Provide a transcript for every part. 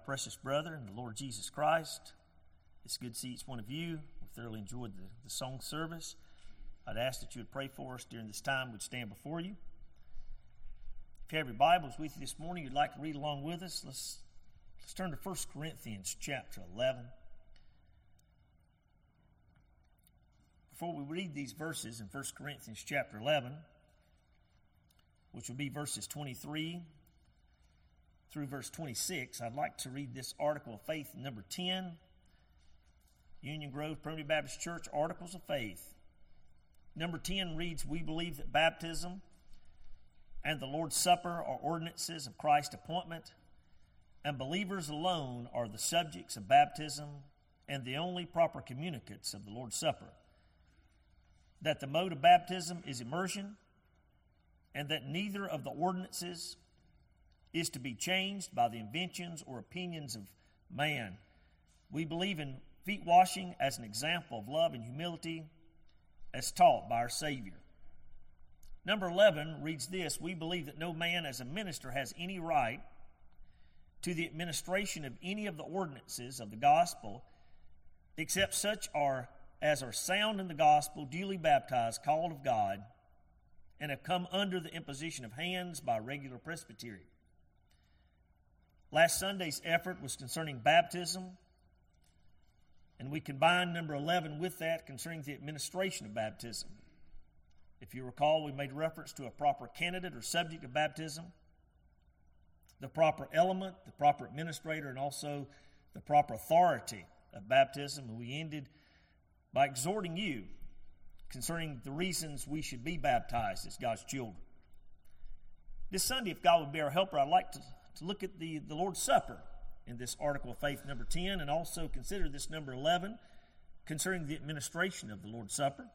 precious brother in the Lord Jesus Christ. It's good to see each one of you. We thoroughly enjoyed the song service. I'd ask that you would pray for us during this time. We'd stand before you. If you have your Bibles with you this morning, you'd like to read along with us, let's turn to 1 Corinthians chapter 11. Before we read these verses in 1 Corinthians chapter 11, which will be verses 23 through verse 26, I'd like to read this article of faith, number 10, Union Grove Primitive Baptist Church, Articles of Faith. Number 10 reads, "We believe that baptism and the Lord's Supper are ordinances of Christ's appointment, and believers alone are the subjects of baptism and the only proper communicants of the Lord's Supper. That the mode of baptism is immersion, and that neither of the ordinances is to be changed by the inventions or opinions of man. We believe in feet washing as an example of love and humility as taught by our Savior." Number 11 reads this, "We believe that no man as a minister has any right to the administration of any of the ordinances of the gospel except such as are sound in the gospel, duly baptized, called of God, and have come under the imposition of hands by a regular presbytery." Last Sunday's effort was concerning baptism, and we combined number 11 with that concerning the administration of baptism. If you recall, we made reference to a proper candidate or subject of baptism, the proper element, the proper administrator, and also the proper authority of baptism. And we ended by exhorting you concerning the reasons we should be baptized as God's children. This Sunday, if God would be our helper, I'd like to look at the Lord's Supper in this article of faith, number 10, and also consider this number 11 concerning the administration of the Lord's Supper.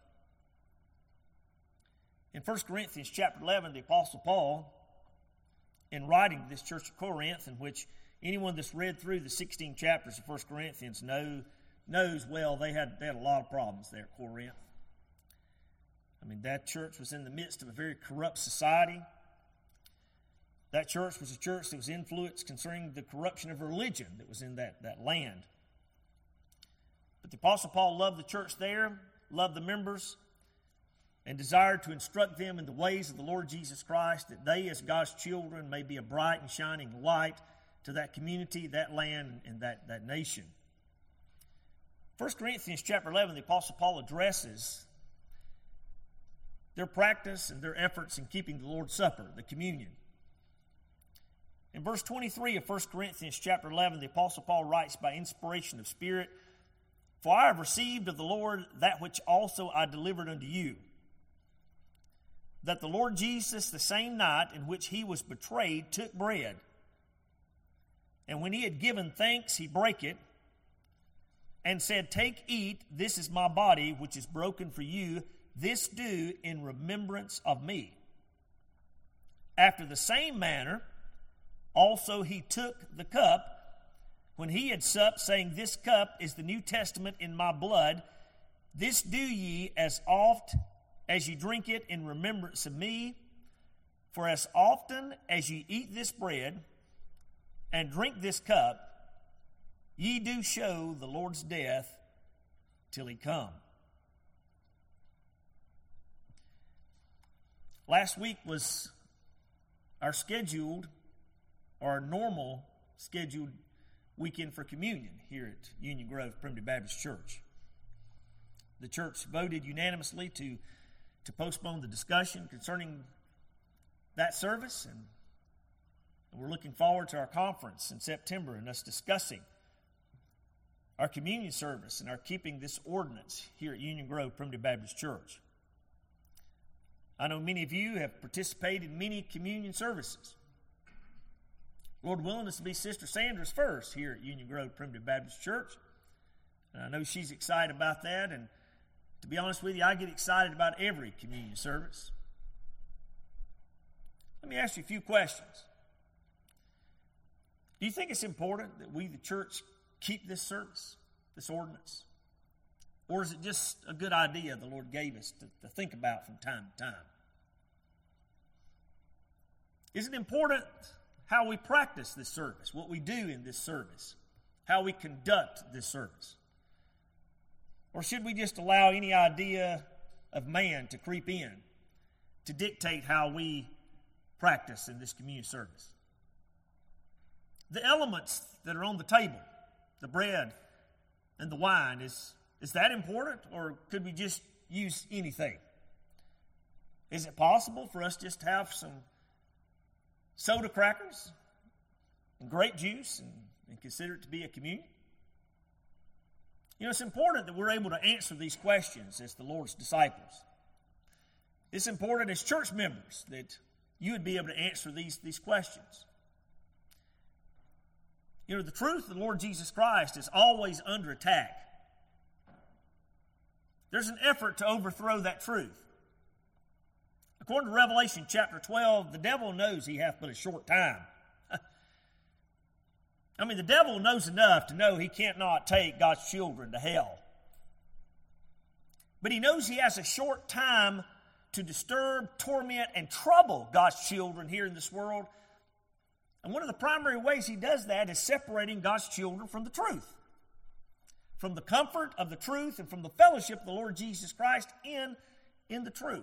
In 1 Corinthians chapter 11, the Apostle Paul, in writing to this church of Corinth, in which anyone that's read through the 16 chapters of 1 Corinthians knows well they had a lot of problems there at Corinth. I mean, that church was in the midst of a very corrupt society. That church was a church that was influenced concerning the corruption of religion that was in that land. But the Apostle Paul loved the church there, loved the members, and desired to instruct them in the ways of the Lord Jesus Christ, that they, as God's children, may be a bright and shining light to that community, that land, and that nation. 1 Corinthians chapter 11, the Apostle Paul addresses their practice and their efforts in keeping the Lord's Supper, the communion. In verse 23 of 1 Corinthians chapter 11, the Apostle Paul writes, "By inspiration of Spirit, for I have received of the Lord that which also I delivered unto you, that the Lord Jesus, the same night in which he was betrayed, took bread. And when he had given thanks, he brake it, and said, Take, eat, this is my body, which is broken for you. This do in remembrance of me. After the same manner, also he took the cup, when he had supped, saying, This cup is the New Testament in my blood. This do ye as oft as ye drink it in remembrance of me. For as often as ye eat this bread and drink this cup, ye do show the Lord's death till he come." Last week was our normal scheduled weekend for communion here at Union Grove Primitive Baptist Church. The church voted unanimously to postpone the discussion concerning that service, and we're looking forward to our conference in September and us discussing our communion service and our keeping this ordinance here at Union Grove Primitive Baptist Church. I know many of you have participated in many communion services. Lord willing, this will be Sister Sandra's first here at Union Grove Primitive Baptist Church. And I know she's excited about that, and to be honest with you, I get excited about every communion service. Let me ask you a few questions. Do you think it's important that we, the church, keep this service, this ordinance? Or is it just a good idea the Lord gave us to think about from time to time? Is it important how we practice this service, what we do in this service, how we conduct this service? Or should we just allow any idea of man to creep in to dictate how we practice in this communion service? The elements that are on the table, the bread and the wine, is that important, or could we just use anything? Is it possible for us just to have some soda crackers and grape juice and consider it to be a communion? You know, it's important that we're able to answer these questions as the Lord's disciples. It's important as church members that you would be able to answer these questions. You know, the truth of the Lord Jesus Christ is always under attack. There's an effort to overthrow that truth. According to Revelation chapter 12, the devil knows he hath but a short time. I mean, the devil knows enough to know he can't not take God's children to hell. But he knows he has a short time to disturb, torment, and trouble God's children here in this world. And one of the primary ways he does that is separating God's children from the truth, from the comfort of the truth and from the fellowship of the Lord Jesus Christ in the truth.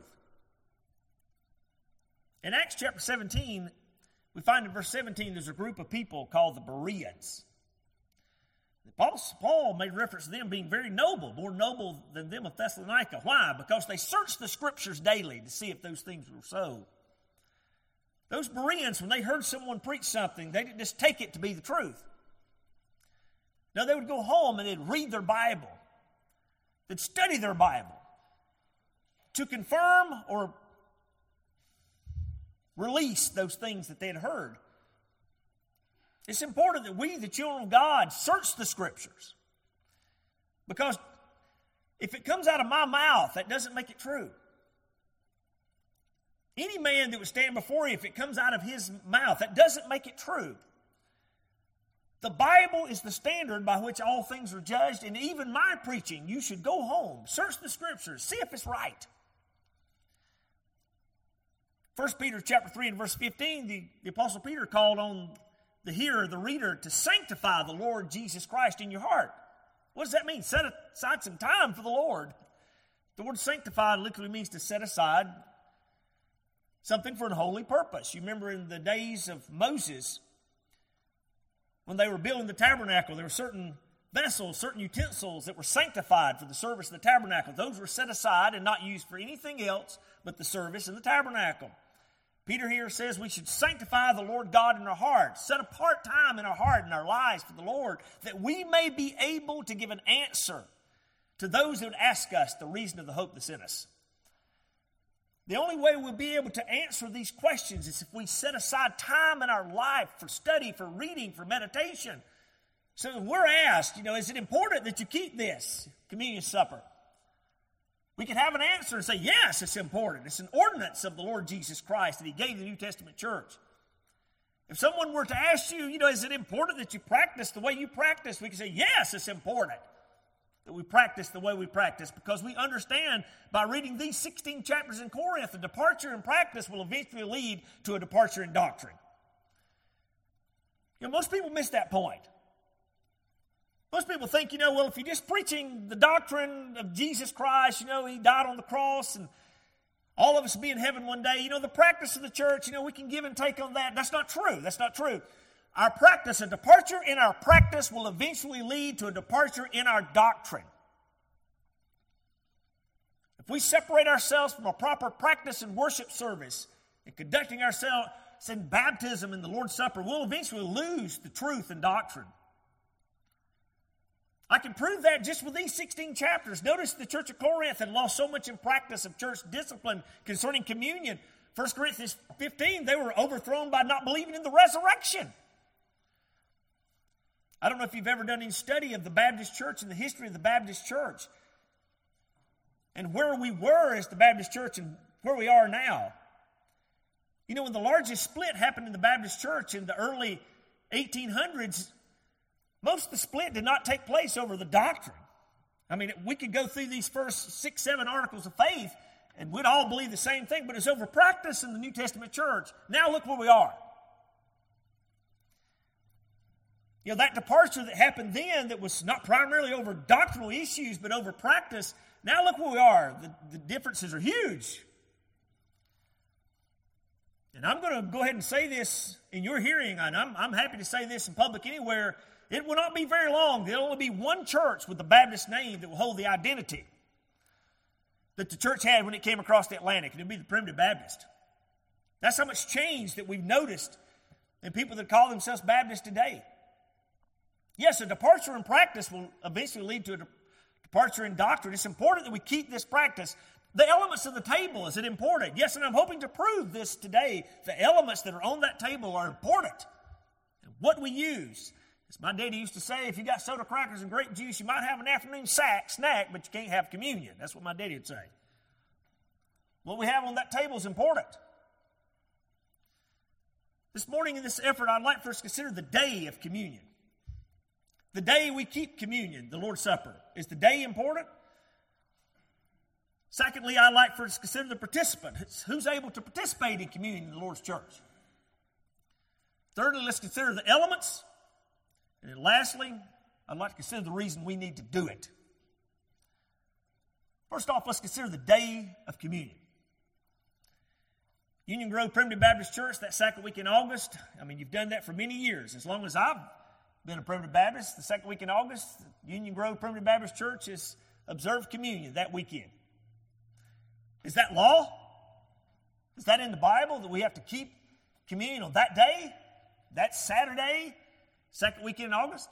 In Acts chapter 17, we find in verse 17 there's a group of people called the Bereans. Paul made reference to them being very noble, more noble than them of Thessalonica. Why? Because they searched the Scriptures daily to see if those things were so. Those Bereans, when they heard someone preach something, they didn't just take it to be the truth. No, they would go home and they'd read their Bible. They'd study their Bible to confirm or release those things that they had heard. It's important that we, the children of God, search the Scriptures. Because if it comes out of my mouth, that doesn't make it true. Any man that would stand before you, if it comes out of his mouth, that doesn't make it true. The Bible is the standard by which all things are judged, and even my preaching, you should go home, search the Scriptures, see if it's right. 1 Peter chapter 3 and verse 15, the Apostle Peter called on the hearer, the reader, to sanctify the Lord Jesus Christ in your heart. What does that mean? Set aside some time for the Lord. The word sanctify literally means to set aside something for an holy purpose. You remember in the days of Moses, when they were building the tabernacle, there were certain vessels, certain utensils that were sanctified for the service of the tabernacle. Those were set aside and not used for anything else but the service in the tabernacle. Peter here says we should sanctify the Lord God in our hearts, set apart time in our heart and our lives for the Lord, that we may be able to give an answer to those who would ask us the reason of the hope that's in us. The only way we'll be able to answer these questions is if we set aside time in our life for study, for reading, for meditation. So we're asked, is it important that you keep this communion supper? We can have an answer and say, yes, it's important. It's an ordinance of the Lord Jesus Christ that He gave the New Testament church. If someone were to ask you, is it important that you practice the way you practice? We can say, yes, it's important that we practice the way we practice, because we understand by reading these 16 chapters in Corinth, a departure in practice will eventually lead to a departure in doctrine. Most people miss that point. Most people think, if you're just preaching the doctrine of Jesus Christ, He died on the cross and all of us will be in heaven one day, the practice of the church, we can give and take on that. That's not true. That's not true. Our practice, a departure in our practice will eventually lead to a departure in our doctrine. If we separate ourselves from a proper practice and worship service and conducting ourselves in baptism and the Lord's Supper, we'll eventually lose the truth and doctrine. I can prove that just with these 16 chapters. Notice the church of Corinth had lost so much in practice of church discipline concerning communion. 1 Corinthians 15, they were overthrown by not believing in the resurrection. I don't know if you've ever done any study of the Baptist church and the history of the Baptist church and where we were as the Baptist church and where we are now. When the largest split happened in the Baptist church in the early 1800s, most of the split did not take place over the doctrine. We could go through these first 6, 7 articles of faith and we'd all believe the same thing, but it's over practice in the New Testament church. Now look where we are. That departure that happened then that was not primarily over doctrinal issues but over practice, now look where we are. The differences are huge. And I'm going to go ahead and say this in your hearing, and I'm happy to say this in public anywhere. It will not be very long. There'll only be one church with the Baptist name that will hold the identity that the church had when it came across the Atlantic, and it'll be the Primitive Baptist. That's how much change that we've noticed in people that call themselves Baptists today. Yes, a departure in practice will eventually lead to a departure in doctrine. It's important that we keep this practice. The elements of the table, is it important? Yes, and I'm hoping to prove this today. The elements that are on that table are important. And what we use. As my daddy used to say, if you got soda crackers and grape juice, you might have an afternoon snack, but you can't have communion. That's what my daddy would say. What we have on that table is important. This morning in this effort, I'd like for us to consider the day of communion. The day we keep communion, the Lord's Supper. Is the day important? Secondly, I'd like for us to consider the participant. Who's able to participate in communion in the Lord's church? Thirdly, let's consider the elements. And then lastly, I'd like to consider the reason we need to do it. First off, let's consider the day of communion. Union Grove Primitive Baptist Church, that second week in August. You've done that for many years. As long as I've been a Primitive Baptist, the second week in August, Union Grove Primitive Baptist Church has observed communion that weekend. Is that law? Is that in the Bible that we have to keep communion on that day? That Saturday, second weekend in August?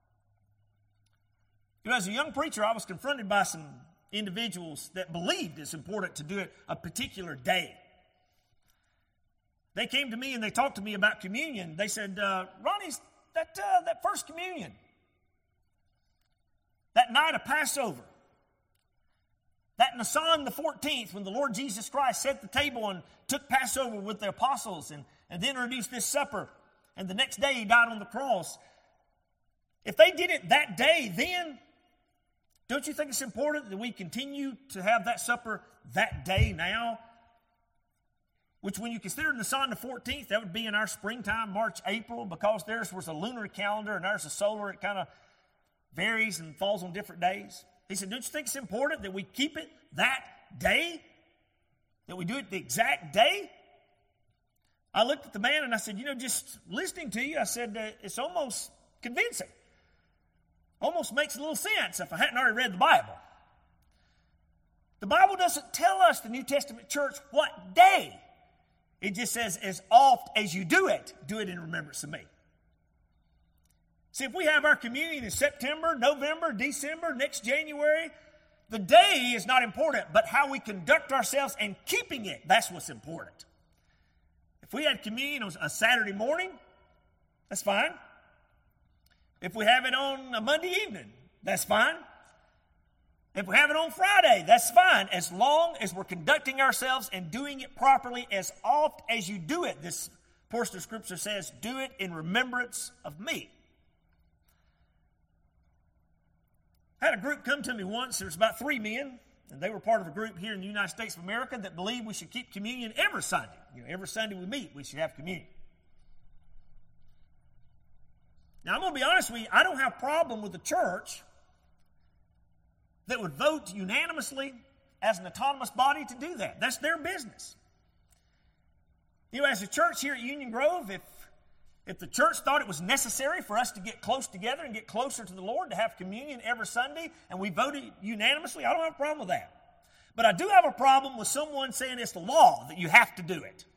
As a young preacher, I was confronted by some individuals that believed it's important to do it a particular day. They came to me and they talked to me about communion. They said, Ronnie, that first communion, that night of Passover, that Nisan the 14th, when the Lord Jesus Christ set the table and took Passover with the apostles and then introduced this supper, and the next day he died on the cross. If they did it that day, then don't you think it's important that we continue to have that supper that day now? Which when you consider Nisan the 14th, that would be in our springtime, March, April, because theirs was a lunar calendar and ours a solar. It kind of varies and falls on different days. He said, don't you think it's important that we keep it that day? That we do it the exact day? I looked at the man and I said, just listening to you, I said, it's almost convincing. Almost makes a little sense if I hadn't already read the Bible. The Bible doesn't tell us, the New Testament church, what day. It just says, as oft as you do it in remembrance of me. See, if we have our communion in September, November, December, next January, the day is not important, but how we conduct ourselves and keeping it, that's what's important. If we had communion on a Saturday morning, that's fine. If we have it on a Monday evening, that's fine. If we have it on Friday, that's fine, as long as we're conducting ourselves and doing it properly as oft as you do it. This portion of Scripture says, do it in remembrance of me. I had a group come to me once. There was about 3 men, and they were part of a group here in the United States of America that believed we should keep communion every Sunday. Every Sunday we meet, we should have communion. Now, I'm going to be honest with you, I don't have a problem with the church that would vote unanimously as an autonomous body to do that. That's their business. As a church here at Union Grove, if the church thought it was necessary for us to get close together and get closer to the Lord, to have communion every Sunday, and we voted unanimously, I don't have a problem with that. But I do have a problem with someone saying it's the law that you have to do it.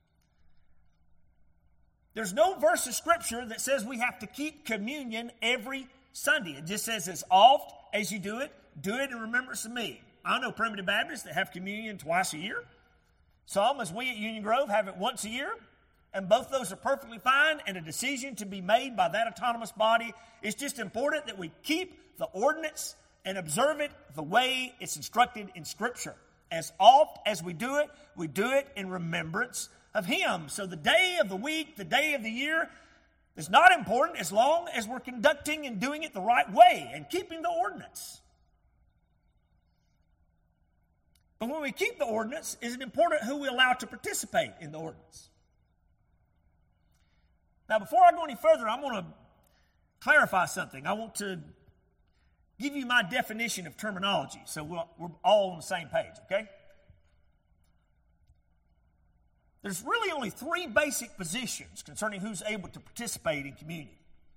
There's no verse of Scripture that says we have to keep communion every Sunday. It just says as oft as you do it in remembrance of me. I know Primitive Baptists that have communion twice a year. Some, as we at Union Grove, have it once a year. And both those are perfectly fine, and a decision to be made by that autonomous body. It's just important that we keep the ordinance and observe it the way it's instructed in Scripture. As oft as we do it in remembrance of Him. So the day of the week, the day of the year is not important as long as we're conducting and doing it the right way and keeping the ordinance. But when we keep the ordinance, is it important who we allow to participate in the ordinance? Now, before I go any further, I'm going to clarify something. I want to give you my definition of terminology so we're all on the same page, okay? There's really only three basic positions concerning who's able to participate in communion.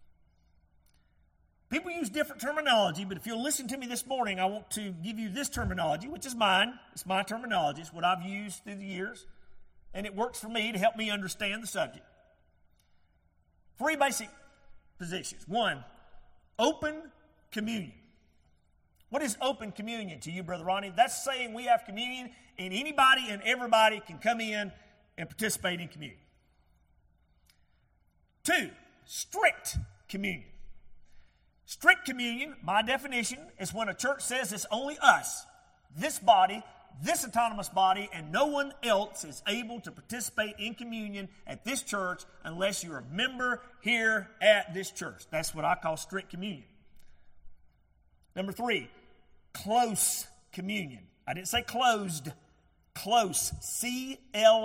People use different terminology, but if you'll listen to me this morning, I want to give you this terminology, which is mine. It's my terminology. It's what I've used through the years, and it works for me to help me understand the subject. Three basic positions. One, open communion. What is open communion to you, Brother Ronnie? That's saying we have communion, and anybody and everybody can come in and participate in communion. Two, strict communion. Strict communion, my definition, is when a church says it's only us, this body, this autonomous body, and no one else is able to participate in communion at this church unless you're a member here at this church. That's what I call strict communion. Number three, close communion. I didn't say closed. Close. C-L-O-S-E.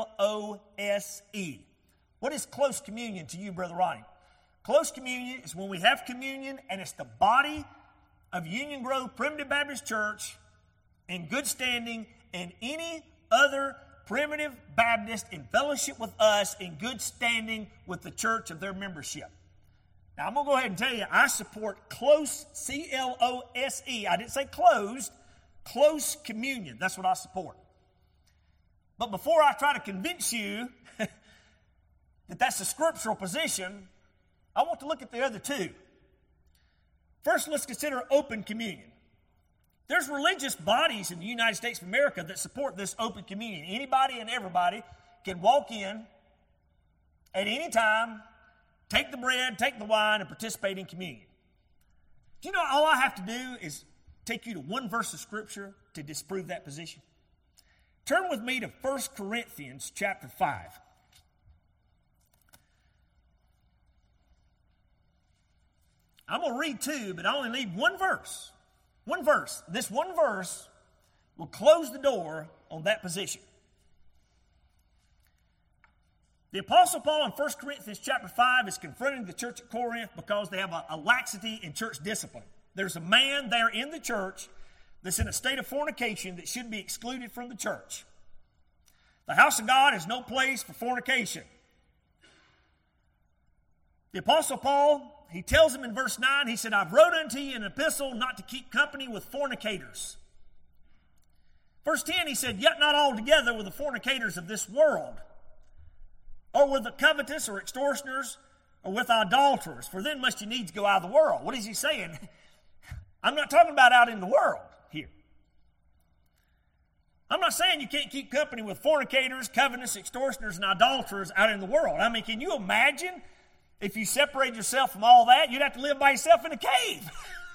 What is close communion to you, Brother Ronnie? Close communion is when we have communion and it's the body of Union Grove Primitive Baptist Church in good standing and any other Primitive Baptist in fellowship with us in good standing with the church of their membership. Now, I'm going to go ahead and tell you, I support close, C-L-O-S-E. I didn't say closed, close communion. That's what I support. But before I try to convince you that that's a scriptural position, I want to look at the other two. First, let's consider open communion. There's religious bodies in the United States of America that support this open communion. Anybody and everybody can walk in at any time, take the bread, take the wine, and participate in communion. Do you know all I have to do is take you to one verse of Scripture to disprove that position? Turn with me to 1 Corinthians chapter 5. I'm going to read two, but I only need one verse. One verse. This one verse will close the door on that position. The Apostle Paul in 1 Corinthians chapter 5 is confronting the church at Corinth because they have a laxity in church discipline. There's a man there in the church that's in a state of fornication that should be excluded from the church. The house of God is no place for fornication. The Apostle Paul, he tells him in verse 9, he said, I've wrote unto you an epistle not to keep company with fornicators. Verse 10, he said, yet not altogether with the fornicators of this world, or with the covetous or extortioners, or with idolaters, for then must you needs go out of the world. What is he saying? I'm not talking about out in the world here. I'm not saying you can't keep company with fornicators, covetous, extortioners, and idolaters out in the world. I mean, can you imagine if you separate yourself from all that, you'd have to live by yourself in a cave.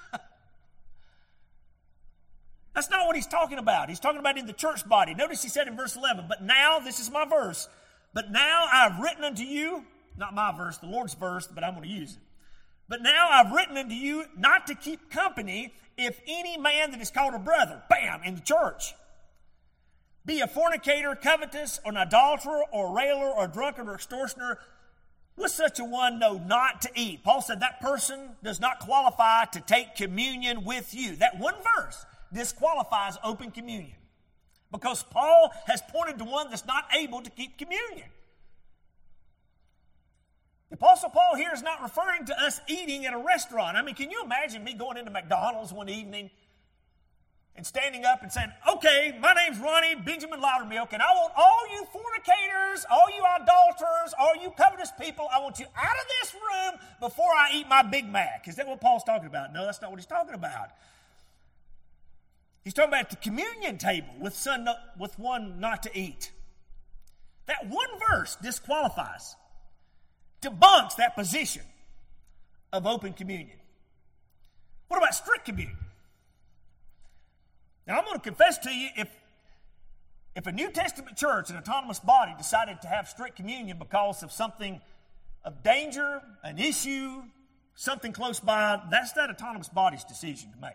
That's not what he's talking about. He's talking about in the church body. Notice he said in verse 11, but now, this is my verse, but now I've written unto you, not my verse, the Lord's verse, but I'm going to use it. But now I've written unto you not to keep company if any man that is called a brother, bam, in the church, be a fornicator, covetous, or an adulterer, or a railer, or a drunkard, or extortioner, with such a one know not to eat. Paul said that person does not qualify to take communion with you. That one verse disqualifies open communion because Paul has pointed to one that's not able to keep communion. The Apostle Paul here is not referring to us eating at a restaurant. I mean, can you imagine me going into McDonald's one evening and standing up and saying, okay, my name's Ronnie Benjamin Loudermilk, and I want all you fornicators, all you idolaters, all you covetous people, I want you out of this room before I eat my Big Mac. Is that what Paul's talking about? No, that's not what he's talking about. He's talking about the communion table with one not to eat. That one verse disqualifies, debunks that position of open communion. What about strict communion? Now, I'm going to confess to you, if a New Testament church, an autonomous body, decided to have strict communion because of something of danger, an issue, something close by, that's that autonomous body's decision to make.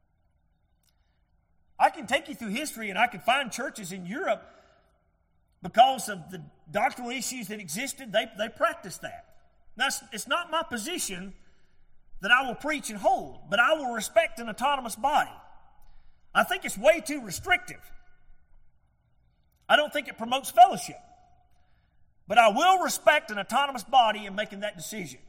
I can take you through history and I can find churches in Europe, because of the doctrinal issues that existed, they practiced that. Now, it's not my position that I will preach and hold, but I will respect an autonomous body. I think it's way too restrictive. I don't think it promotes fellowship. But I will respect an autonomous body in making that decision.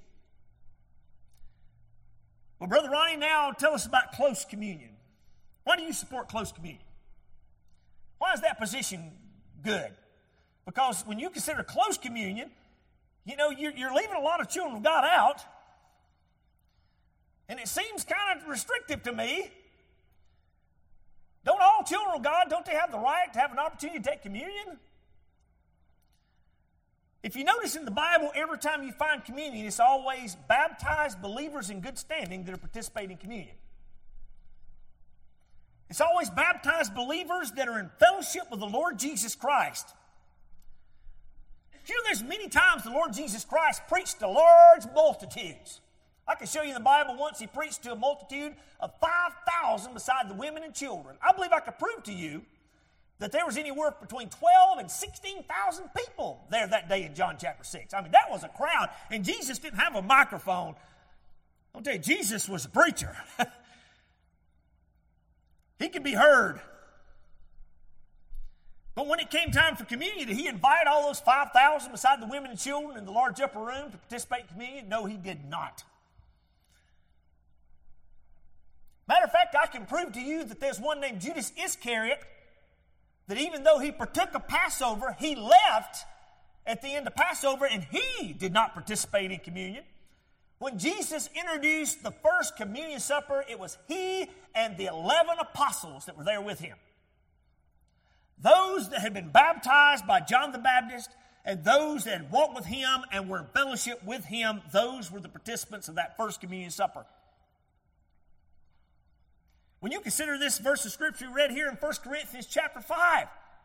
Well, Brother Ronnie, now tell us about close communion. Why do you support close communion? Why is that position good? Because when you consider close communion, you know, you're leaving a lot of children of God out. And it seems kind of restrictive to me. Don't all children of God, don't they have the right to have an opportunity to take communion? If you notice in the Bible, every time you find communion, it's always baptized believers in good standing that are participating in communion. It's always baptized believers that are in fellowship with the Lord Jesus Christ. You know, there's many times the Lord Jesus Christ preached to large multitudes. I can show you in the Bible once he preached to a multitude of 5,000 beside the women and children. I believe I could prove to you that there was anywhere between 12 and 16,000 people there that day in John chapter 6. I mean, that was a crowd, and Jesus didn't have a microphone. I'll tell you, Jesus was a preacher. He could be heard. But when it came time for communion, did he invite all those 5,000 beside the women and children in the large upper room to participate in communion? No, he did not. Matter of fact, I can prove to you that there's one named Judas Iscariot that even though he partook of Passover, he left at the end of Passover and he did not participate in communion. When Jesus introduced the first communion supper, it was he and the 11 apostles that were there with him. Those that had been baptized by John the Baptist and those that had walked with him and were in fellowship with him, those were the participants of that first communion supper. When you consider this verse of Scripture read here in 1 Corinthians chapter 5,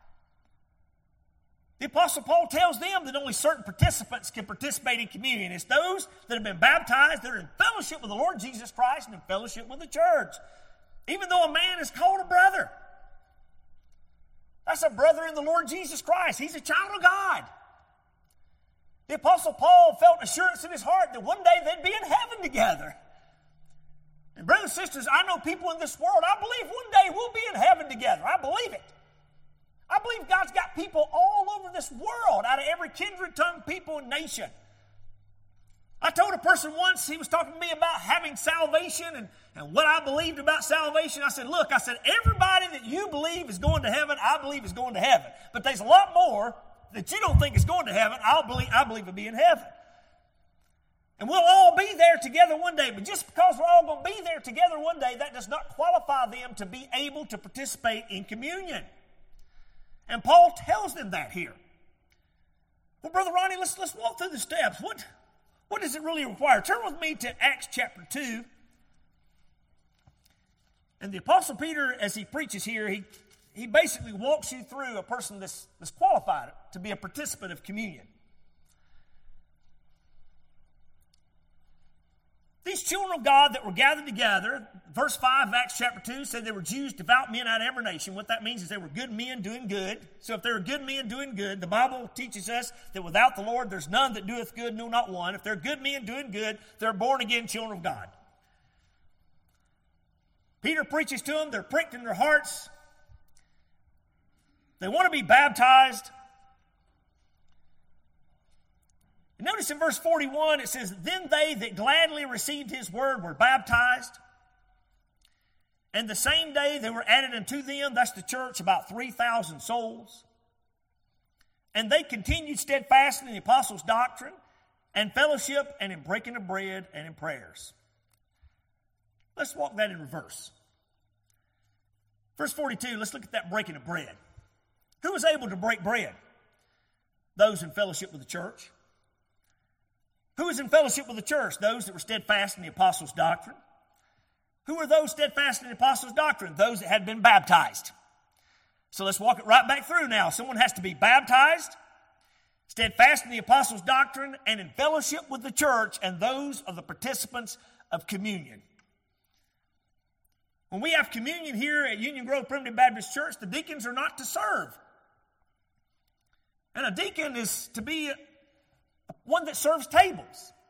the Apostle Paul tells them that only certain participants can participate in communion. It's those that have been baptized, that are in fellowship with the Lord Jesus Christ and in fellowship with the church. Even though a man is called a brother, that's a brother in the Lord Jesus Christ. He's a child of God. The Apostle Paul felt assurance in his heart that one day they'd be in heaven together. And brothers and sisters, I know people in this world, I believe one day we'll be in heaven together. I believe it. I believe God's got people all over this world, out of every kindred, tongue, people, and nation. I told a person once, he was talking to me about having salvation and what I believed about salvation. I said, look, everybody that you believe is going to heaven, I believe is going to heaven. But there's a lot more that you don't think is going to heaven, I believe will be in heaven. And we'll all be there together one day. But just because we're all going to be there together one day, that does not qualify them to be able to participate in communion. And Paul tells them that here. Well, Brother Ronnie, let's walk through the steps. What does it really require? Turn with me to Acts chapter 2. And the Apostle Peter, as he preaches here, he basically walks you through a person that's qualified to be a participant of communion. These children of God that were gathered together, verse 5 of Acts chapter 2 said they were Jews, devout men out of every nation. What that means is they were good men doing good. So if they were good men doing good, the Bible teaches us that without the Lord there's none that doeth good, no, not one. If they're good men doing good, they're born again children of God. Peter preaches to them. They're pricked in their hearts. They want to be baptized. Notice in verse 41, it says, then they that gladly received his word were baptized. And the same day they were added unto them, that's the church, about 3,000 souls. And they continued steadfast in the apostles' doctrine and fellowship and in breaking of bread and in prayers. Let's walk that in reverse. Verse 42, let's look at that breaking of bread. Who was able to break bread? Those in fellowship with the church. Who was in fellowship with the church? Those that were steadfast in the apostles' doctrine. Who were those steadfast in the apostles' doctrine? Those that had been baptized. So let's walk it right back through now. Someone has to be baptized, steadfast in the apostles' doctrine, and in fellowship with the church, and those are the participants of communion. When we have communion here at Union Grove Primitive Baptist Church, the deacons are not to serve. And a deacon is to be one that serves tables.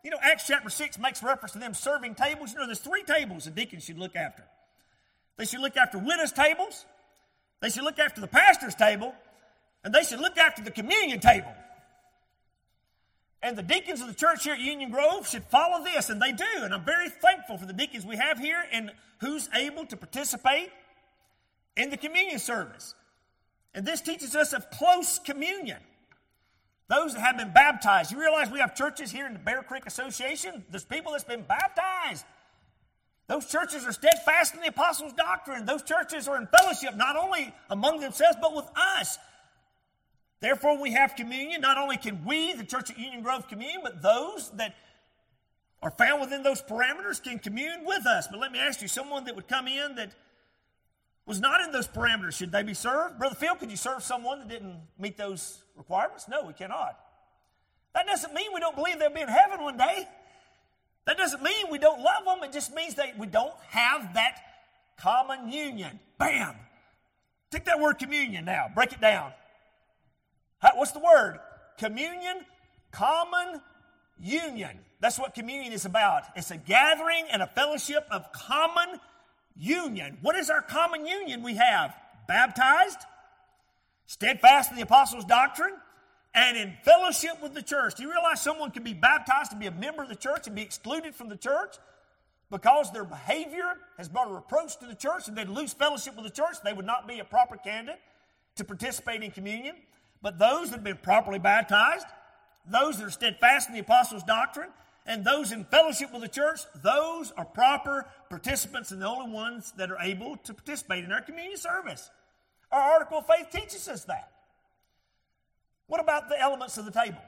Acts chapter 6 makes reference to them serving tables. There's 3 tables a deacon should look after. They should look after widows' tables, they should look after the pastor's table, and they should look after the communion table. And the deacons of the church here at Union Grove should follow this, and they do. And I'm very thankful for the deacons we have here and who's able to participate in the communion service. And this teaches us of close communion. Those that have been baptized. You realize we have churches here in the Bear Creek Association? There's people that's been baptized. Those churches are steadfast in the apostles' doctrine. Those churches are in fellowship not only among themselves but with us. Therefore, we have communion. Not only can we, the Church at Union Grove, commune, but those that are found within those parameters can commune with us. But let me ask you, someone that would come in that was not in those parameters, should they be served? Brother Phil, could you serve someone that didn't meet those requirements? No, we cannot. That doesn't mean we don't believe they'll be in heaven one day. That doesn't mean we don't love them. It just means that we don't have that common union. Bam! Take that word communion now. Break it down. What's the word? Communion, common union. That's what communion is about. It's a gathering and a fellowship of common union. What is our common union we have? Baptized, steadfast in the apostles' doctrine, and in fellowship with the church. Do you realize someone can be baptized to be a member of the church and be excluded from the church because their behavior has brought a reproach to the church and they'd lose fellowship with the church? They would not be a proper candidate to participate in communion. But those that have been properly baptized, those that are steadfast in the apostles' doctrine, and those in fellowship with the church, those are proper participants and the only ones that are able to participate in our communion service. Our article of faith teaches us that. What about the elements of the table?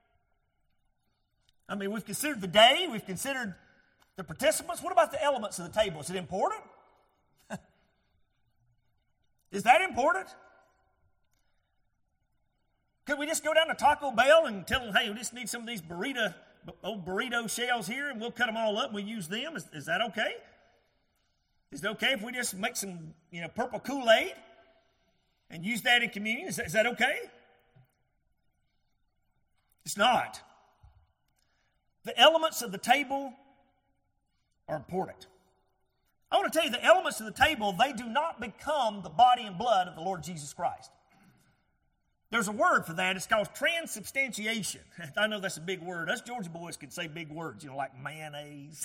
We've considered the day, we've considered the participants. What about the elements of the table? Is it important? Is that important? Could we just go down to Taco Bell and tell them, hey, we just need some of these old burrito shells here, and we'll cut them all up and we'll use them? Is that okay? Is it okay if we just make some, purple Kool-Aid and use that in communion? Is that okay? It's not. The elements of the table are important. I want to tell you, the elements of the table, they do not become the body and blood of the Lord Jesus Christ. There's a word for that. It's called transubstantiation. I know that's a big word. Us Georgia boys can say big words, like mayonnaise.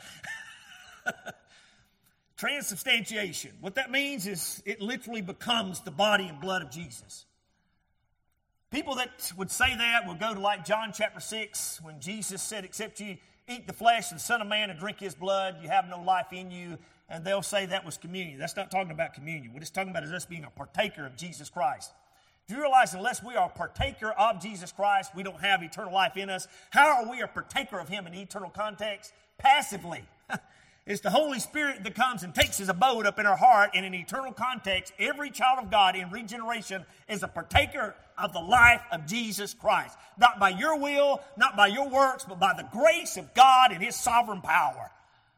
Transubstantiation. What that means is it literally becomes the body and blood of Jesus. People that would say that will go to John chapter 6 when Jesus said, except you eat the flesh of the Son of Man and drink his blood, you have no life in you. And they'll say that was communion. That's not talking about communion. What it's talking about is us being a partaker of Jesus Christ. Do you realize unless we are a partaker of Jesus Christ, we don't have eternal life in us? How are we a partaker of him in eternal context? Passively. It's the Holy Spirit that comes and takes his abode up in our heart, and in eternal context, every child of God in regeneration is a partaker of the life of Jesus Christ. Not by your will, not by your works, but by the grace of God and his sovereign power.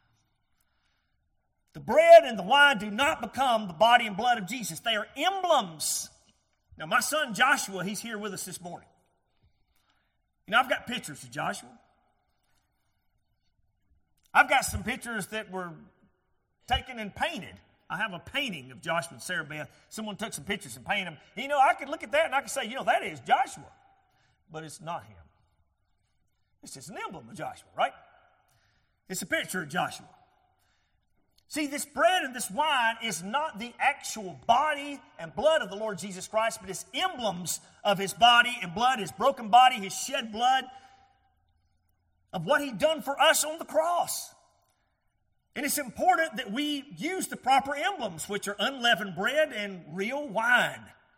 The bread and the wine do not become the body and blood of Jesus. They are emblems. Now, my son Joshua, he's here with us this morning. I've got pictures of Joshua. I've got some pictures that were taken and painted. I have a painting of Joshua and Sarah Beth. Someone took some pictures and painted them. I could look at that and I could say, that is Joshua. But it's not him. It's just an emblem of Joshua, right? It's a picture of Joshua. See, this bread and this wine is not the actual body and blood of the Lord Jesus Christ, but it's emblems of his body and blood, his broken body, his shed blood, of what he'd done for us on the cross. And it's important that we use the proper emblems, which are unleavened bread and real wine.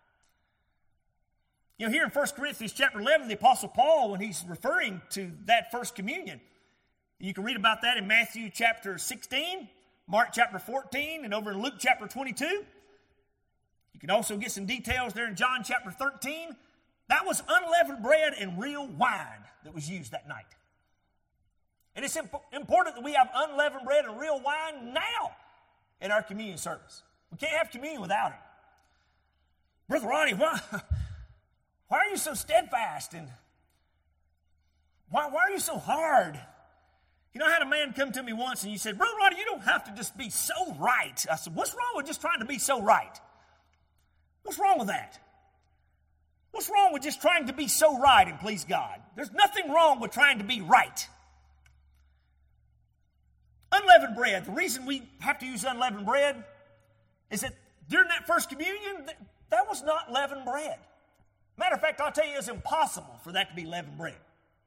Here in 1 Corinthians chapter 11, the Apostle Paul, when he's referring to that first communion, you can read about that in Matthew chapter 16, Mark chapter 14, and over in Luke chapter 22. You can also get some details there in John chapter 13. That was unleavened bread and real wine that was used that night. And it's important that we have unleavened bread and real wine now in our communion service. We can't have communion without it. Brother Ronnie, why are you so steadfast? And Why are you so hard? You know, I had a man come to me once and he said, Brother Ronnie, you don't have to just be so right. I said, what's wrong with just trying to be so right? What's wrong with that? What's wrong with just trying to be so right and please God? There's nothing wrong with trying to be right. Unleavened bread. The reason we have to use unleavened bread is that during that first communion, that was not leavened bread. Matter of fact, I'll tell you, it's impossible for that to be leavened bread.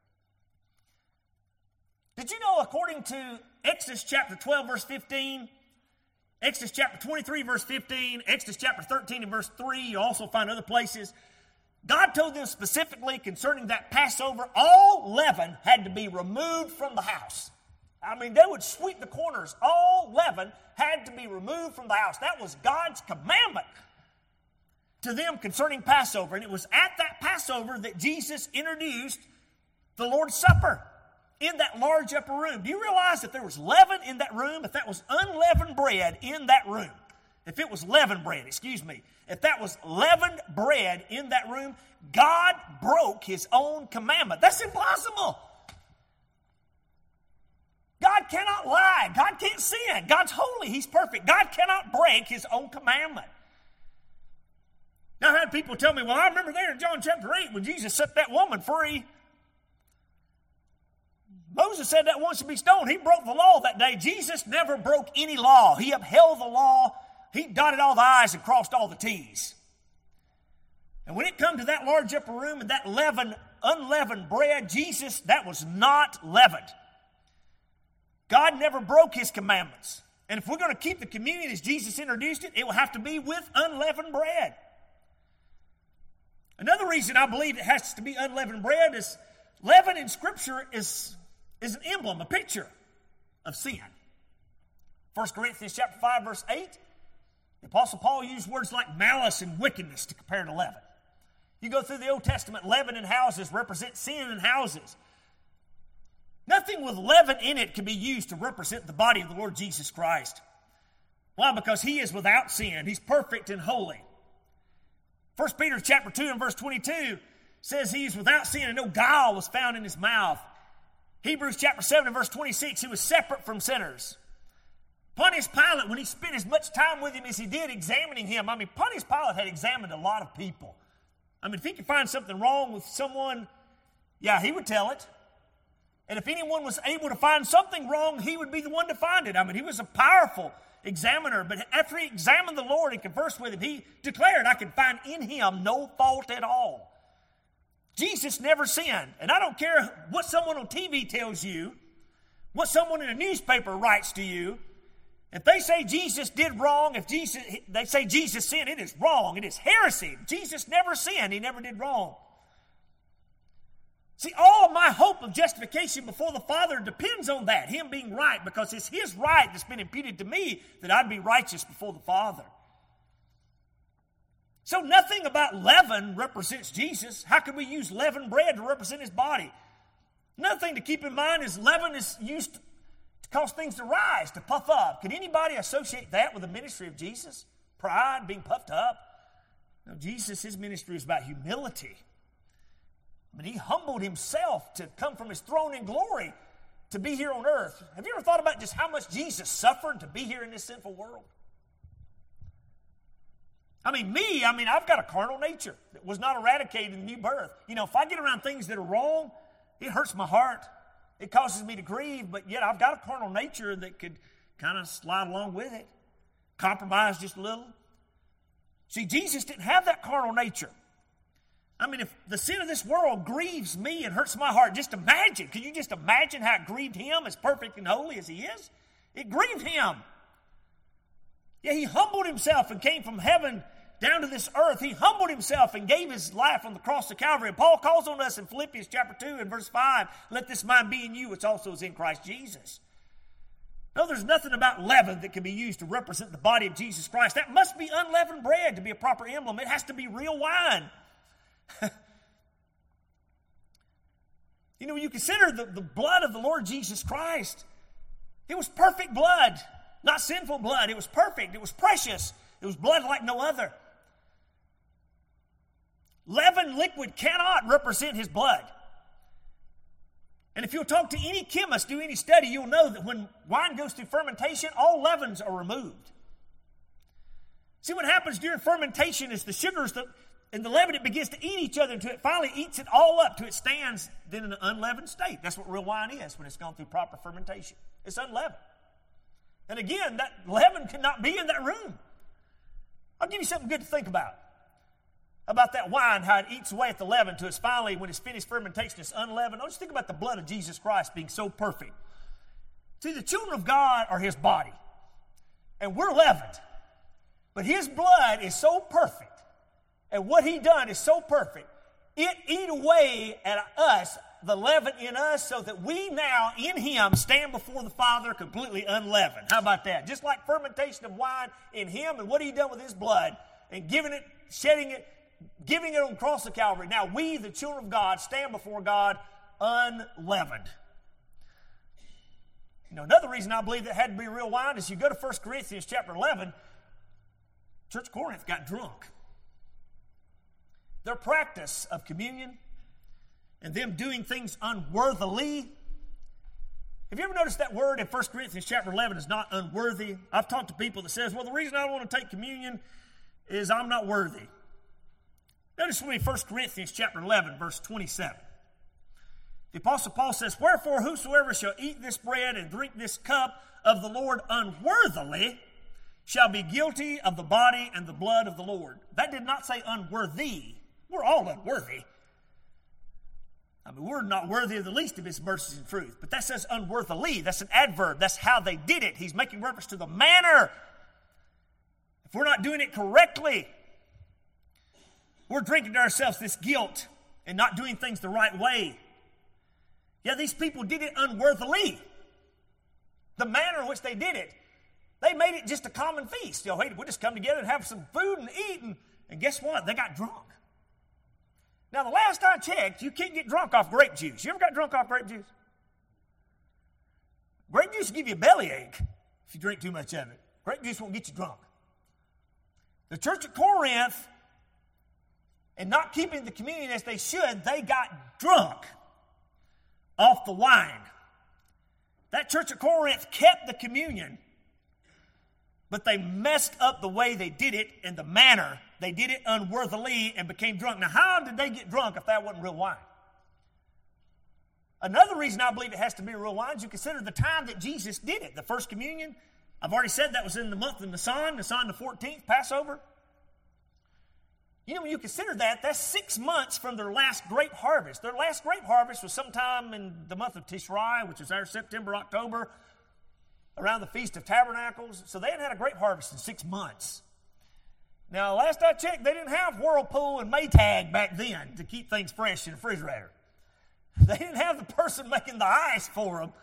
Did you know, according to Exodus chapter 12, verse 15, Exodus chapter 23, verse 15, Exodus chapter 13 and verse 3, you also find other places, God told them specifically concerning that Passover, all leaven had to be removed from the house. I mean, they would sweep the corners. All leaven had to be removed from the house. That was God's commandment to them concerning Passover. And it was at that Passover that Jesus introduced the Lord's Supper in that large upper room. Do you realize that there was leaven in that room? If that was unleavened bread in that room, if it was leavened bread, if that was leavened bread in that room, God broke his own commandment. That's impossible. God cannot lie. God can't sin. God's holy. He's perfect. God cannot break his own commandment. Now, I've had people tell me, well, I remember there in John chapter 8 when Jesus set that woman free. Moses said that one should be stoned. He broke the law that day. Jesus never broke any law. He upheld the law. He dotted all the I's and crossed all the T's. And when it come to that large upper room and that unleavened bread, Jesus, that was not leavened. God never broke his commandments. And if we're going to keep the communion as Jesus introduced it, it will have to be with unleavened bread. Another reason I believe it has to be unleavened bread is leaven in Scripture is an emblem, a picture of sin. 1 Corinthians chapter 5, verse 8, the Apostle Paul used words like malice and wickedness to compare to leaven. You go through the Old Testament, leaven in houses represents sin in houses. Nothing with leaven in it can be used to represent the body of the Lord Jesus Christ. Why? Because he is without sin. He's perfect and holy. 1 Peter chapter 2 and verse 22 says he is without sin and no guile was found in his mouth. Hebrews chapter 7 and verse 26, he was separate from sinners. Pontius Pilate, when he spent as much time with him as he did examining him, Pontius Pilate had examined a lot of people. If he could find something wrong with someone, he would tell it. And if anyone was able to find something wrong, he would be the one to find it. He was a powerful examiner. But after he examined the Lord and conversed with him, he declared, I can find in him no fault at all. Jesus never sinned. And I don't care what someone on TV tells you, what someone in a newspaper writes to you. If they say Jesus did wrong, they say Jesus sinned, it is wrong. It is heresy. Jesus never sinned. He never did wrong. See, all of my hope of justification before the Father depends on that, him being right, because it's his right that's been imputed to me that I'd be righteous before the Father. So nothing about leaven represents Jesus. How can we use leavened bread to represent his body? Another thing to keep in mind is leaven is used to cause things to rise, to puff up. Could anybody associate that with the ministry of Jesus? Pride, being puffed up? No, Jesus, his ministry is about humility. He humbled himself to come from his throne in glory to be here on earth. Have you ever thought about just how much Jesus suffered to be here in this sinful world? I've got a carnal nature that was not eradicated in the new birth. If I get around things that are wrong, it hurts my heart. It causes me to grieve, but yet I've got a carnal nature that could kind of slide along with it, compromise just a little. See, Jesus didn't have that carnal nature. If the sin of this world grieves me and hurts my heart, just imagine. Can you just imagine how it grieved him, as perfect and holy as he is? It grieved him. Yeah, he humbled himself and came from heaven down to this earth. He humbled himself and gave his life on the cross of Calvary. And Paul calls on us in Philippians chapter 2 and verse 5, let this mind be in you, which also is in Christ Jesus. No, there's nothing about leaven that can be used to represent the body of Jesus Christ. That must be unleavened bread to be a proper emblem. It has to be real wine. You consider the blood of the Lord Jesus Christ. It was perfect blood, not sinful blood. It was perfect. It was precious. It was blood like no other. Leaven liquid cannot represent his blood. And if you'll talk to any chemist, do any study, you'll know that when wine goes through fermentation, all leavens are removed. See, what happens during fermentation is the sugars and the leaven, it begins to eat each other until it finally eats it all up, till it stands then in an unleavened state. That's what real wine is when it's gone through proper fermentation. It's unleavened. And again, that leaven cannot be in that room. I'll give you something good to think about that wine, how it eats away at the leaven till it's finally, when it's finished fermentation, it's unleavened. Don't just think about the blood of Jesus Christ being so perfect. See, the children of God are his body, and we're leavened. But his blood is so perfect, and what he done is so perfect, it eat away at us, the leaven in us, so that we now, in him, stand before the Father completely unleavened. How about that? Just like fermentation of wine in him and what he done with his blood, and giving it, shedding it, giving it on the cross of Calvary. Now we, the children of God, stand before God unleavened. You know, another reason I believe that had to be real wine is you go to 1 Corinthians chapter 11, Church of Corinth got drunk. Their practice of communion and them doing things unworthily. Have you ever noticed that word in 1 Corinthians chapter 11 is not unworthy? I've talked to people that says, well, the reason I don't want to take communion is I'm not worthy. Notice with me 1 Corinthians chapter 11, verse 27. The Apostle Paul says, wherefore whosoever shall eat this bread and drink this cup of the Lord unworthily shall be guilty of the body and the blood of the Lord. That did not say unworthy. We're all unworthy. I mean, we're not worthy of the least of his mercies and truth. But that says unworthily. That's an adverb. That's how they did it. He's making reference to the manner. If we're not doing it correctly, we're drinking to ourselves this guilt and not doing things the right way. Yeah, these people did it unworthily. The manner in which they did it, they made it just a common feast. You know, hey, we'll just come together and have some food and eat. And guess what? They got drunk. Now, the last I checked, you can't get drunk off grape juice. You ever got drunk off grape juice? Grape juice will give you a bellyache if you drink too much of it. Grape juice won't get you drunk. The church at Corinth, and not keeping the communion as they should, they got drunk off the wine. That church at Corinth kept the communion, but they messed up the way they did it and the manner. They did it unworthily and became drunk. Now, how did they get drunk if that wasn't real wine? Another reason I believe it has to be real wine is you consider the time that Jesus did it. The first communion, I've already said that was in the month of Nisan the 14th, Passover. You know, when you consider that, that's 6 months from their last grape harvest. Their last grape harvest was sometime in the month of Tishrei, which is our September, October, around the Feast of Tabernacles. So they hadn't had a grape harvest in 6 months. Now, last I checked, they didn't have Whirlpool and Maytag back then to keep things fresh in the refrigerator. They didn't have the person making the ice for them.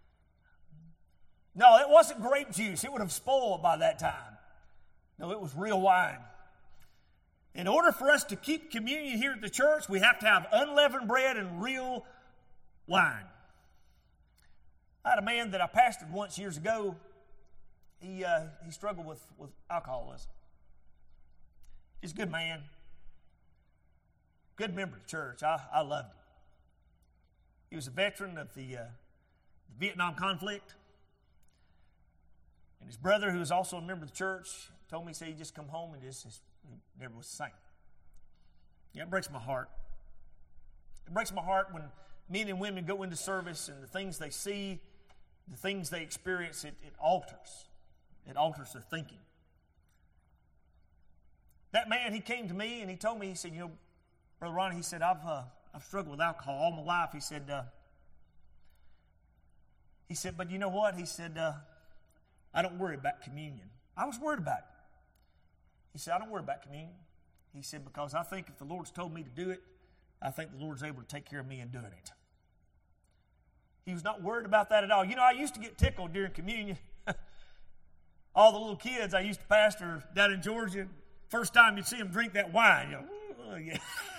No, it wasn't grape juice. It would have spoiled by that time. No, it was real wine. In order for us to keep communion here at the church, we have to have unleavened bread and real wine. I had a man that I pastored once years ago. He struggled with alcoholism. He's a good man. Good member of the church. I loved him. He was a veteran of the Vietnam conflict. And his brother, who was also a member of the church, told me, he said he just come home and just never was the same. Yeah, it breaks my heart. It breaks my heart when men and women go into service and the things they see, the things they experience, it alters. It alters their thinking. That man, he came to me and he told me, he said, you know, Brother Ronnie, he said, I've struggled with alcohol all my life. He said, but you know what? He said, I don't worry about communion. I was worried about it. He said, I don't worry about communion. He said, because I think if the Lord's told me to do it, I think the Lord's able to take care of me in doing it. He was not worried about that at all. You know, I used to get tickled during communion. All the little kids I used to pastor down in Georgia, first time you'd see them drink that wine, you know, oh, yeah.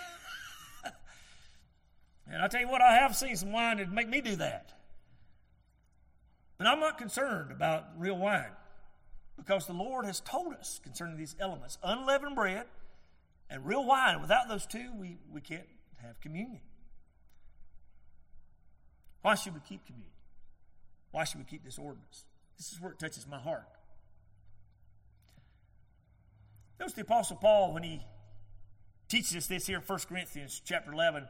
And I tell you what, I have seen some wine that make me do that. But I'm not concerned about real wine because the Lord has told us concerning these elements, unleavened bread and real wine. Without those two, we can't have communion. Why should we keep communion? Why should we keep this ordinance? This is where it touches my heart. Notice the Apostle Paul, when he teaches us this here in 1 Corinthians chapter 11,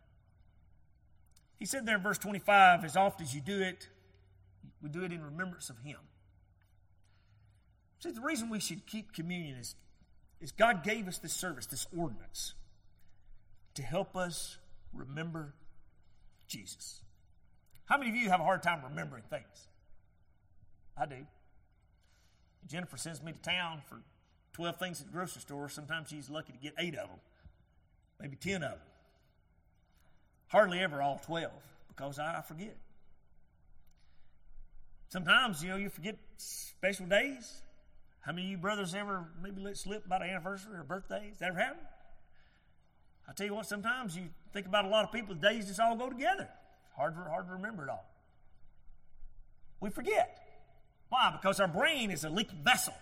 he said there in verse 25, as often as you do it, we do it in remembrance of him. See, the reason we should keep communion is God gave us this service, this ordinance, to help us remember Jesus. How many of you have a hard time remembering things? I do. Jennifer sends me to town for 12 things at the grocery store. Sometimes she's lucky to get 8 of them, maybe 10 of them. Hardly ever all 12, because I forget. Sometimes, you forget special days. How many of you brothers ever maybe let slip about an anniversary or birthdays? That ever happen? I tell you what, sometimes you think about a lot of people, the days just all go together. Hard to remember it all. We forget. Why? Because our brain is a leaking vessel.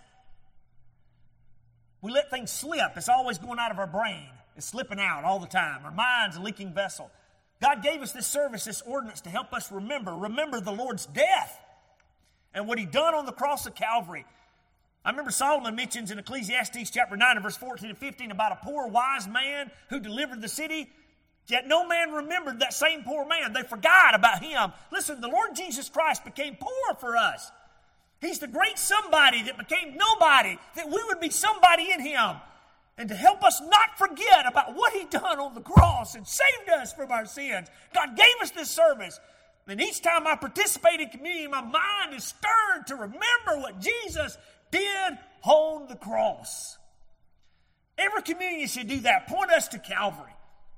We let things slip. It's always going out of our brain. It's slipping out all the time. Our mind's a leaking vessel. God gave us this service, this ordinance, to help us remember the Lord's death and what he done on the cross of Calvary. I remember Solomon mentions in Ecclesiastes chapter 9 and verse 14 and 15 about a poor wise man who delivered the city, yet no man remembered that same poor man. They forgot about him. Listen, the Lord Jesus Christ became poor for us. He's the great somebody that became nobody, that we would be somebody in him. And to help us not forget about what he done on the cross and saved us from our sins. God gave us this service. And each time I participate in communion, my mind is stirred to remember what Jesus did on the cross. Every communion should do that. Point us to Calvary.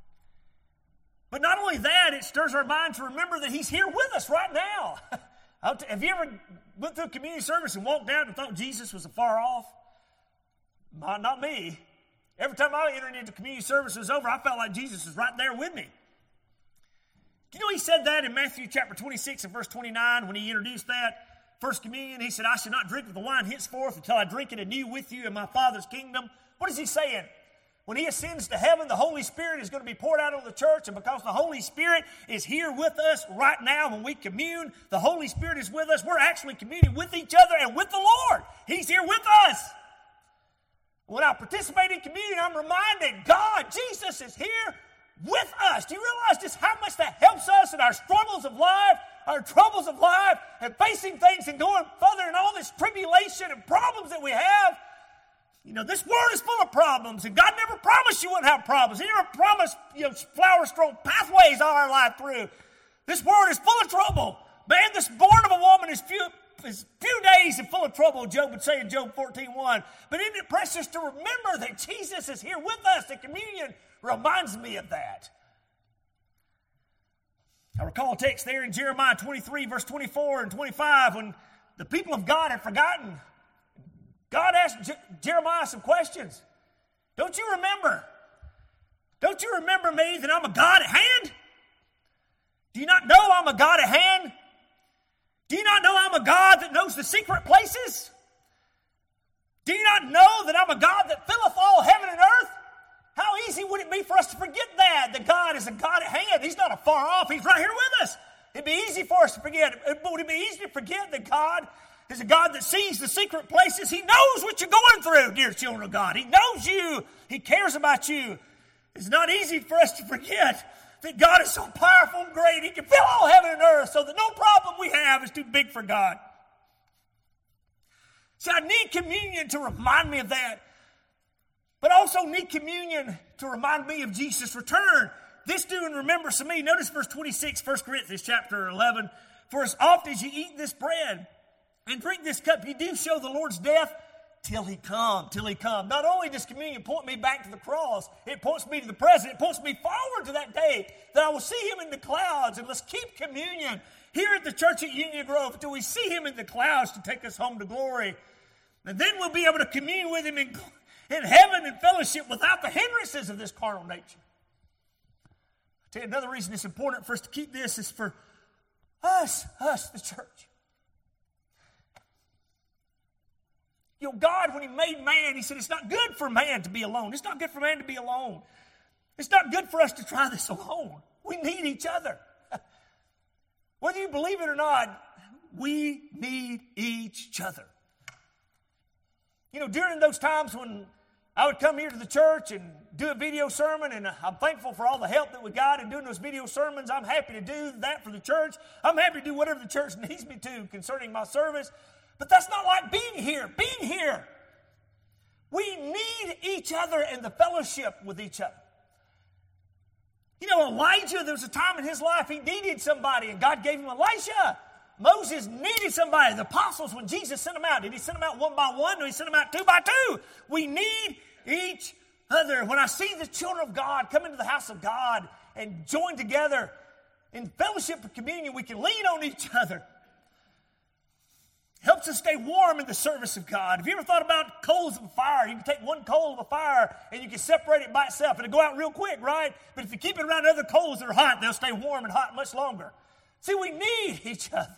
But not only that, it stirs our mind to remember that he's here with us right now. Have you ever went through a communion service and walked out and thought Jesus was afar off? Not me. Every time I entered into communion service was over, I felt like Jesus was right there with me. Do you know he said that in Matthew chapter 26 and verse 29 when he introduced that first communion? He said, I shall not drink of the wine henceforth until I drink it anew with you in my Father's kingdom. What is he saying? When he ascends to heaven, the Holy Spirit is going to be poured out on the church, and because the Holy Spirit is here with us right now when we commune, the Holy Spirit is with us. We're actually communing with each other and with the Lord. He's here with us. When I participate in communion, I'm reminded, God, Jesus is here with us. Do you realize just how much that helps us in our struggles of life, our troubles of life, and facing things and going further in all this tribulation and problems that we have? This world is full of problems, and God never promised you wouldn't have problems. He never promised, flower-strewn pathways all our life through. This world is full of trouble. Man, this born of a woman is few days and full of trouble, Job would say in Job 14:1. But isn't it precious to remember that Jesus is here with us? The communion reminds me of that. I recall a text there in Jeremiah 23, verse 24 and 25, when the people of God had forgotten. God asked Jeremiah some questions. Don't you remember? Don't you remember me that I'm a God at hand? Do you not know I'm a God at hand? Do you not know I'm a God that knows the secret places? Do you not know that I'm a God that filleth all heaven and earth? How easy would it be for us to forget that God is a God at hand? He's not afar off. He's right here with us. It'd be easy for us to forget. Would it be easy to forget that God is a God that sees the secret places? He knows what you're going through, dear children of God. He knows you. He cares about you. It's not easy for us to forget that God is so powerful and great. He can fill all heaven and earth so that no problem we have is too big for God. See, I need communion to remind me of that. But I also need communion to remind me of Jesus' return. This do in remembrance of me. Notice verse 26, 1 Corinthians chapter 11. For as often as you eat this bread and drink this cup, you do show the Lord's death till he come. Not only does communion point me back to the cross, it points me to the present. It points me forward to that day that I will see him in the clouds. And let's keep communion here at the church at Union Grove until we see him in the clouds to take us home to glory. And then we'll be able to commune with him in heaven and fellowship without the hindrances of this carnal nature. I'll tell you another reason it's important for us to keep this is for us, the church. God, when he made man, he said it's not good for man to be alone. It's not good for man to be alone. It's not good for us to try this alone. We need each other. Whether you believe it or not, we need each other. You know, during those times when I would come here to the church and do a video sermon, and I'm thankful for all the help that we got in doing those video sermons. I'm happy to do that for the church. I'm happy to do whatever the church needs me to concerning my service. But that's not like being here. Being here, we need each other and the fellowship with each other. You know, Elijah, there was a time in his life he needed somebody, and God gave him Elisha. Moses needed somebody. The apostles, when Jesus sent them out, did he send them out one by one, or did he send them out two by two? We need each other. When I see the children of God come into the house of God and join together in fellowship and communion, we can lean on each other. Helps us stay warm in the service of God. Have you ever thought about coals of a fire? You can take one coal of a fire and you can separate it by itself. It'll go out real quick, right? But if you keep it around other coals that are hot, they'll stay warm and hot much longer. See, we need each other.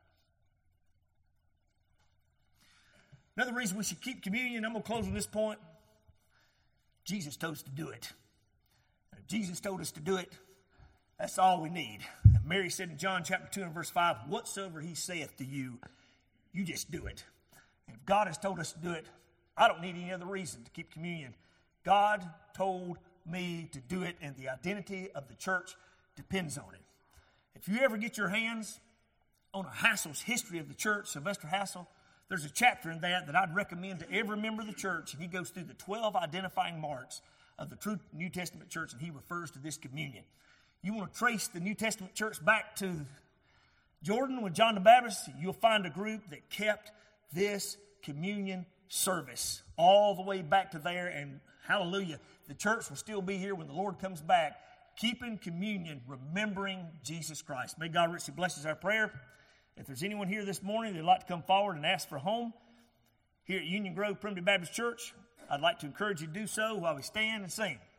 Another reason we should keep communion, I'm going to close on this point. Jesus told us to do it. And if Jesus told us to do it, that's all we need. And Mary said in John chapter 2 and verse 5, whatsoever he saith to you, you just do it. And if God has told us to do it, I don't need any other reason to keep communion. God told me to do it, and the identity of the church depends on it. If you ever get your hands on a Hassel's History of the Church, Sylvester Hassel, there's a chapter in that I'd recommend to every member of the church, and he goes through the 12 identifying marks of the true New Testament church, and he refers to this communion. You want to trace the New Testament church back to Jordan with John the Baptist, you'll find a group that kept this communion service all the way back to there, and hallelujah, the church will still be here when the Lord comes back, keeping communion, remembering Jesus Christ. May God richly bless us, our prayer. If there's anyone here this morning that'd like to come forward and ask for a home here at Union Grove Primitive Baptist Church, I'd like to encourage you to do so while we stand and sing.